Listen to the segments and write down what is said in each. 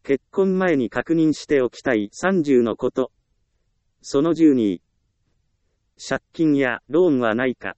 結婚前に確認しておきたい30のこと。その12。借金やローンはないか。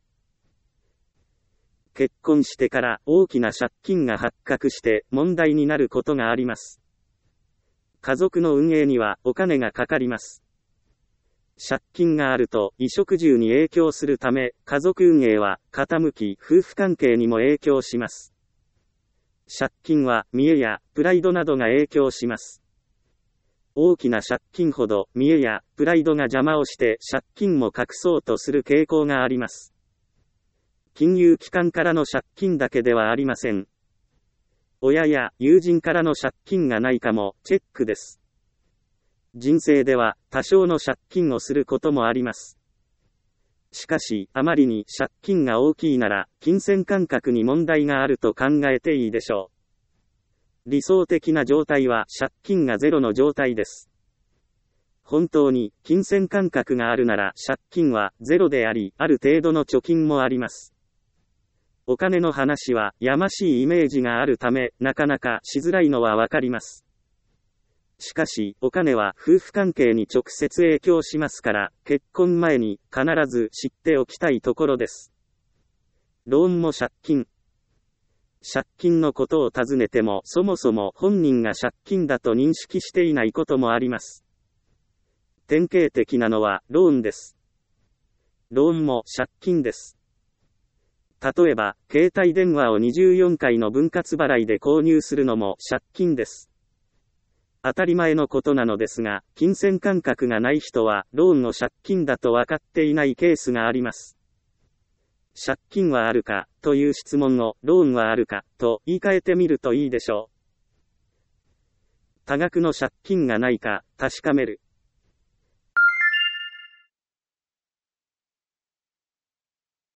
結婚してから大きな借金が発覚して問題になることがあります。家族の運営にはお金がかかります。借金があると衣食住に影響するため、家族運営は傾き、夫婦関係にも影響します。借金は見栄やプライドなどが影響します。大きな借金ほど見栄やプライドが邪魔をして借金も隠そうとする傾向があります。金融機関からの借金だけではありません。親や友人からの借金がないかもチェックです。人生では多少の借金をすることもあります。しかし、あまりに借金が大きいなら、金銭感覚に問題があると考えていいでしょう。理想的な状態は借金がゼロの状態です。本当に金銭感覚があるなら借金はゼロであり、ある程度の貯金もあります。お金の話はやましいイメージがあるため、なかなかしづらいのはわかります。しかし、お金は夫婦関係に直接影響しますから、結婚前に必ず知っておきたいところです。ローンも借金。借金のことを尋ねても、そもそも本人が借金だと認識していないこともあります。典型的なのはローンです。ローンも借金です。例えば、携帯電話を24回の分割払いで購入するのも借金です。当たり前のことなのですが、金銭感覚がない人は、ローンの借金だと分かっていないケースがあります。借金はあるか、という質問を、ローンはあるか、と言い換えてみるといいでしょう。多額の借金がないか、確かめる。